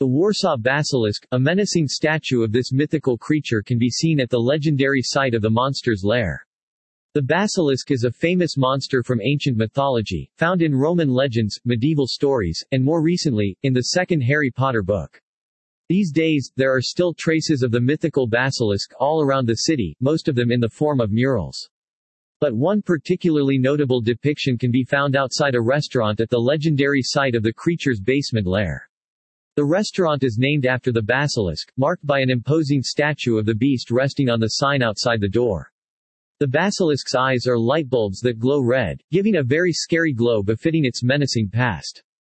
The Warsaw Basilisk, a menacing statue of this mythical creature, can be seen at the legendary site of the monster's lair. The basilisk is a famous monster from ancient mythology, found in Roman legends, medieval stories, and more recently, in the second Harry Potter book. These days, there are still traces of the mythical basilisk all around the city, most of them in the form of murals. But one particularly notable depiction can be found outside a restaurant at the legendary site of the creature's basement lair. The restaurant is named after the basilisk, marked by an imposing statue of the beast resting on the sign outside the door. The basilisk's eyes are light bulbs that glow red, giving a very scary glow befitting its menacing past.